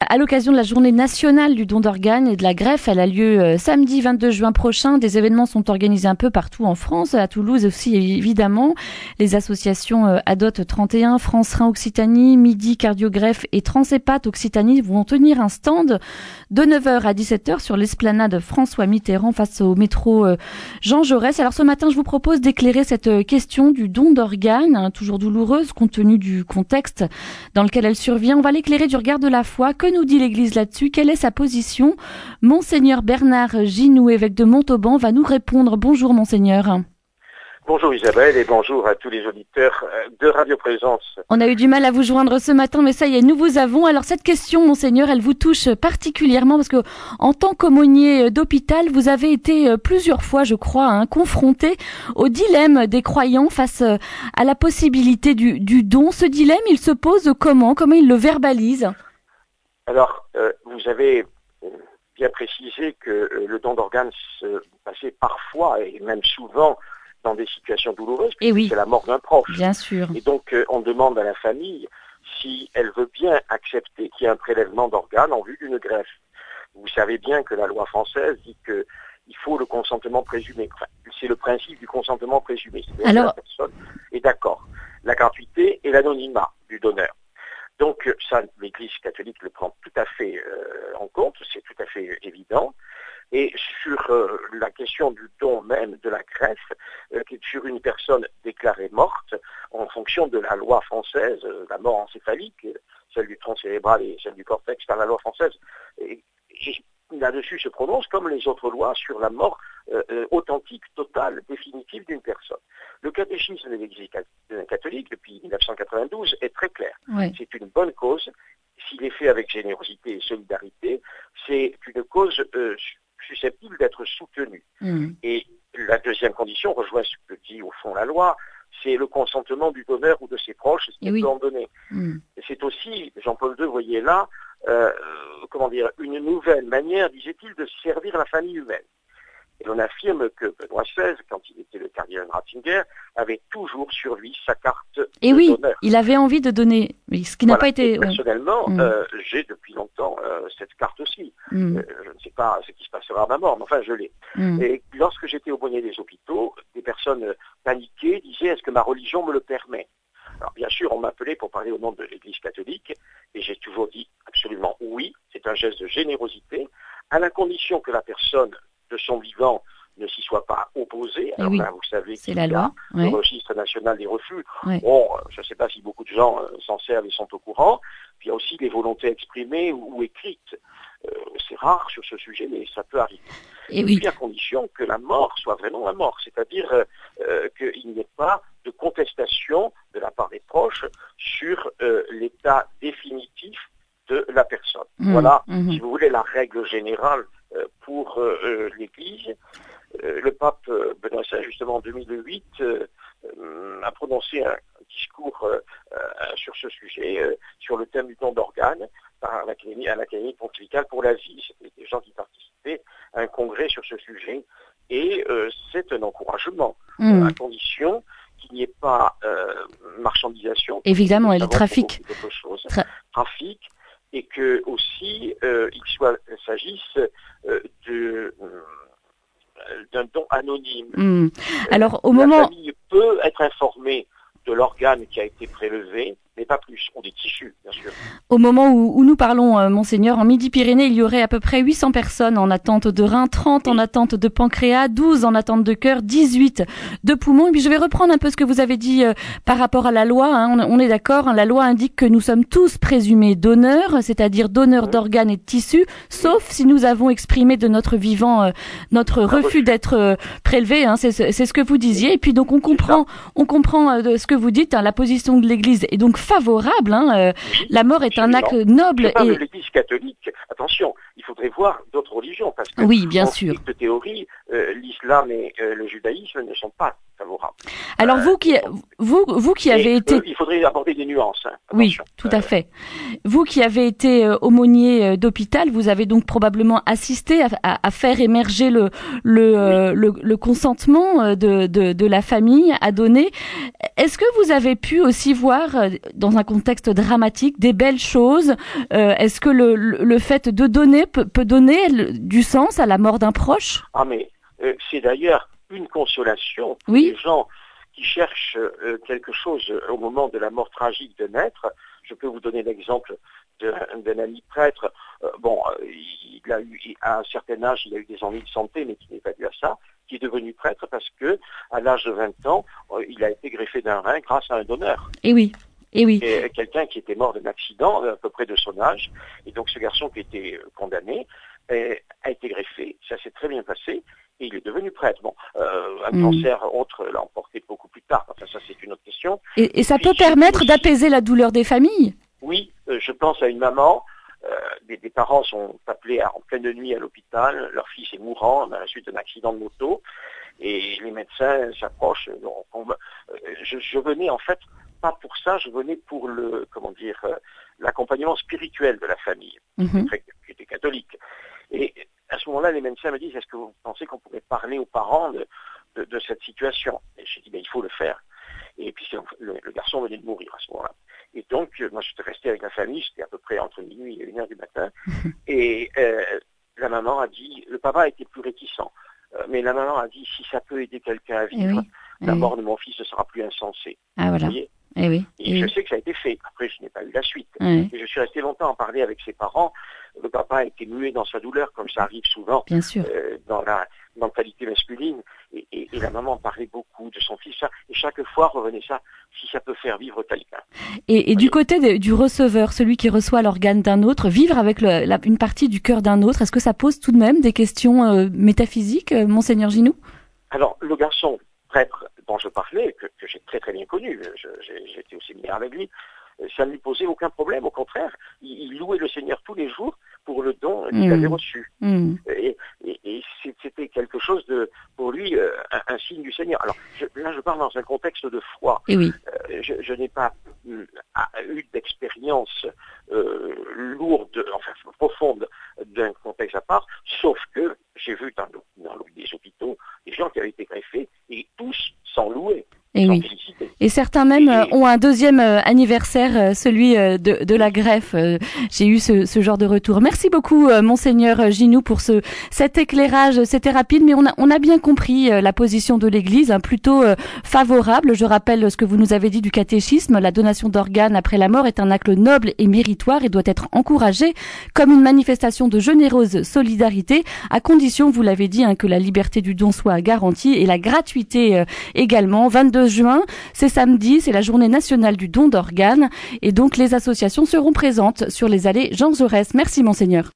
à l'occasion de la journée nationale du don d'organes et de la greffe. Elle a lieu samedi 22 juin prochain. Des événements sont organisés un peu partout en France, à Toulouse aussi évidemment. Les associations ADOT 31, France Rein Occitanie, Midi Cardiogreffe et Transhépat Occitanie vont tenir un stand de 9h à 17h sur l'esplanade François Mitterrand face au métro Jean Jaurès. Alors ce matin, je vous propose d'éclairer cette question du don d'organes, toujours douloureuse compte tenu du contexte dans lequel elle survient. On va l'éclairer du regard de la foi. Que nous dit l'Église là-dessus? Quelle est sa position? Monseigneur Bernard Ginoux, évêque de Montauban, va nous répondre. Bonjour Monseigneur. Bonjour Isabelle et bonjour à tous les auditeurs de Radio Présence. On a eu du mal à vous joindre ce matin, mais ça y est, nous vous avons. Alors cette question, Monseigneur, elle vous touche particulièrement parce que en tant qu'aumônier d'hôpital, vous avez été plusieurs fois, je crois, confronté au dilemme des croyants face à la possibilité du don. Ce dilemme, il se pose comment? Comment il le verbalise? Alors, vous avez bien précisé que le don d'organes se passait parfois et même souvent dans des situations douloureuses, et oui, c'est la mort d'un proche. Bien sûr. Et donc, on demande à la famille si elle veut bien accepter qu'il y ait un prélèvement d'organes en vue d'une greffe. Vous savez bien que la loi française dit que il faut le consentement présumé. Enfin, c'est le principe du consentement présumé. C'est-à-dire que la personne est d'accord. La gratuité et l'anonymat du donneur. Donc, ça, l'Église catholique le prend tout à fait en compte, c'est tout à fait évident. Et sur la question du don même de la greffe, sur une personne déclarée morte, en fonction de la loi française, la mort encéphalique, celle du tronc cérébral et celle du cortex, par la loi française, et là-dessus se prononce comme les autres lois sur la mort authentique, totale, définitive d'une personne. Le catéchisme de l'Église catholique, depuis 1992, est très clair. Ouais. C'est une bonne cause. S'il est fait avec générosité et solidarité, c'est une cause susceptible d'être soutenue. Et la deuxième condition rejoint ce que dit au fond la loi, c'est le consentement du donneur ou de ses proches, ce qu'il peut en donner. Et c'est aussi, Jean-Paul II voyait là, une nouvelle manière, disait-il, de servir la famille humaine. Et l'on affirme que Benoît XVI, quand il était le cardinal Ratzinger, avait toujours sur lui sa carte de donneur. Il avait envie de donner, mais ce qui n'a pas été... Personnellement, j'ai depuis longtemps cette carte aussi. Je ne sais pas ce qui se passera à ma mort, mais enfin, je l'ai. Et lorsque j'étais aumônier des hôpitaux, des personnes paniquées disaient « Est-ce que ma religion me le permet ?» Alors bien sûr, on m'appelait pour parler au nom de l'Église catholique, et j'ai toujours dit absolument oui, c'est un geste de générosité, à la condition que la personne de son vivant ne s'y soit pas opposée. Alors là, vous savez qu'il y a le registre national des refus. Bon, je ne sais pas si beaucoup de gens s'en servent et sont au courant. Puis il y a aussi les volontés exprimées ou écrites. C'est rare sur ce sujet, mais ça peut arriver. Et puis à condition que la mort soit vraiment la mort, c'est-à-dire qu'il n'y ait pas de contestation de la part des proches sur l'état définitif de la personne. Voilà, si vous voulez, la règle générale pour l'Église. Le pape Benoît XVI, justement en 2008, a prononcé un discours sur ce sujet, sur le thème du don d'organes, à l'Académie pontificale pour la vie. C'était des gens qui participaient à un congrès sur ce sujet, et c'est un encouragement, à condition qu'il n'y ait pas marchandisation. Évidemment, et le trafic. Trafic, et que aussi il s'agisse d'un don anonyme. Alors, la famille peut être informée de l'organe qui a été prélevé, mais pas plus. On des tissus, bien sûr. Au moment où nous parlons, Monseigneur, en Midi-Pyrénées, il y aurait à peu près 800 personnes en attente de rein, 30 en attente de pancréas, 12 en attente de cœur, 18 de poumons. Et puis je vais reprendre un peu ce que vous avez dit par rapport à la loi. On est d'accord, la loi indique que nous sommes tous présumés donneurs, c'est-à-dire donneurs d'organes et de tissus, sauf si nous avons exprimé de notre vivant notre refus d'être prélevés. C'est ce que vous disiez. Et puis donc on comprend de ce que vous dites, la position de l'Église est donc favorable. La mort est un acte noble. Je parle de l'Église catholique. Attention, il faudrait voir d'autres religions, parce que oui, bien sûr. De théorie, l'islam et le judaïsme ne sont pas favorables. Alors vous qui avez été... il faudrait aborder des nuances. Hein, oui, tout à fait. Vous qui avez été aumônier d'hôpital, vous avez donc probablement assisté à faire émerger le consentement de la famille à donner. Est-ce que vous avez pu aussi voir, dans un contexte dramatique, des belles choses? Est-ce que le fait de donner peut donner du sens à la mort d'un proche? Ah mais c'est d'ailleurs une consolation pour les gens qui cherchent quelque chose au moment de la mort tragique de naître. Je peux vous donner l'exemple d'un ami prêtre. Il a eu, à un certain âge, il a eu des ennuis de santé, mais qui n'est pas dû à ça, qui est devenu prêtre parce que, à l'âge de 20 ans, il a été greffé d'un rein grâce à un donneur. Et oui. Et quelqu'un qui était mort d'un accident, à peu près de son âge, et donc ce garçon qui était condamné a été greffé, ça s'est très bien passé, et il est devenu prêtre. Bon, un cancer autre l'a emporté beaucoup plus tard, enfin ça c'est une autre question. Et ça peut permettre d'apaiser la douleur des familles? Oui, je pense à une maman, des parents sont appelés en pleine nuit à l'hôpital, leur fils est mourant à la suite d'un accident de moto, et les médecins s'approchent. Je venais en fait, pas pour ça, je venais pour l'accompagnement spirituel de la famille, qui était catholique. Et à ce moment-là, les médecins me disent, est-ce que vous pensez qu'on pourrait parler aux parents de cette situation? Et j'ai dit, il faut le faire. Et puis le garçon venait de mourir à ce moment-là. Et donc, moi, j'étais resté avec la famille, c'était à peu près entre minuit et 1h du matin. Et la maman a dit, le papa a été plus réticent, mais la maman a dit, si ça peut aider quelqu'un à vivre, la mort de mon fils ne sera plus insensée. Ah voilà. Vous voyez? Et je sais que ça a été fait. Après, je n'ai pas eu la suite. Et je suis resté longtemps à parler avec ses parents. Le papa a été muet dans sa douleur, comme ça arrive souvent dans la mentalité masculine. Et la maman parlait beaucoup de son fils. Et chaque fois revenait ça, si ça peut faire vivre quelqu'un. Et du côté du receveur, celui qui reçoit l'organe d'un autre, vivre avec une partie du cœur d'un autre, est-ce que ça pose tout de même des questions métaphysiques, Monseigneur Ginoux? Alors, le garçon prêtre dont je parlais, que j'ai très très bien connu, j'étais au séminaire avec lui, ça ne lui posait aucun problème, au contraire, il louait le Seigneur tous les jours pour le don qu'il avait reçu. Et c'était quelque chose pour lui, un signe du Seigneur. Alors là, je parle dans un contexte de foi. Je n'ai pas eu d'expérience lourde, enfin profonde d'un contexte à part, sauf que j'ai vu dans des hôpitaux des gens qui avaient été greffés et tous s'en louaient. Et certains même ont un deuxième anniversaire, celui de la greffe. J'ai eu ce genre de retour. Merci beaucoup, Monseigneur Ginoux, pour cet éclairage. C'était rapide, mais on a bien compris la position de l'Église, plutôt favorable. Je rappelle ce que vous nous avez dit du catéchisme. La donation d'organes après la mort est un acte noble et méritoire et doit être encouragé comme une manifestation de généreuse solidarité, à condition, vous l'avez dit, que la liberté du don soit garantie et la gratuité également. 22 juin, c'est samedi, c'est la journée nationale du don d'organes et donc les associations seront présentes sur les allées Jean Jaurès. Merci Monseigneur.